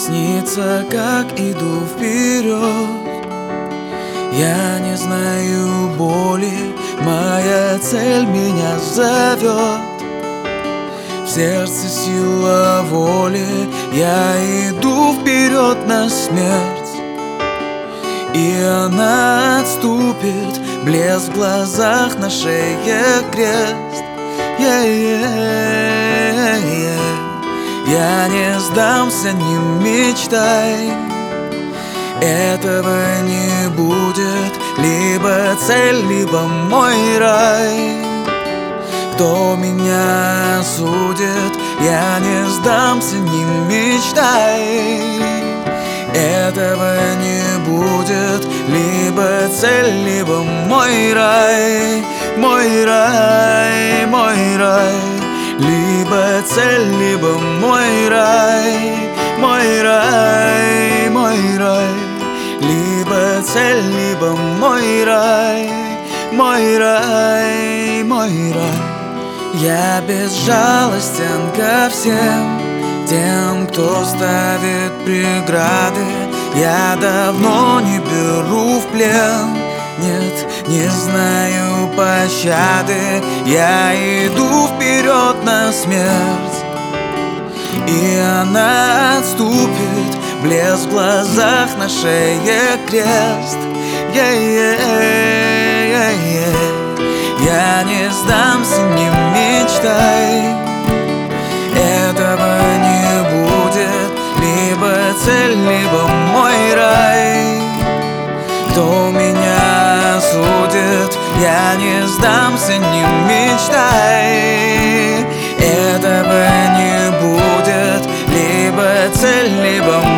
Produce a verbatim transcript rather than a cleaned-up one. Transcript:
снится, как иду вперед. Я не знаю боли, моя цель меня зовет. В сердце сила воли, я иду вперед на смерть. И она отступит, блеск в глазах, на шее крест. Yeah-yeah-yeah. Я не сдамся, не мечтай, этого не будет. Либо цель, либо мой рай. Кто меня судит, я не сдамся, не мечтай, этого не будет. Либо цель, либо мой рай. Мой рай, мой рай. Либо цель, либо мой рай. Мой рай, мой рай. Либо цель, либо мой рай. Мой рай, мой рай. Я безжалостен ко всем тем, кто ставит преграды. Я давно не беру в плен, нет, не знаю пощады. Я иду вперед на смерть, и она отступит, блеск в глазах, на шее крест. Yeah-yeah-yeah-yeah. Я не сдамся, не мечтай, этого не будет. Либо цель, либо мой рай. Кто меня судит, я не сдамся, не мечтай, этого не будет. Либо цель, либо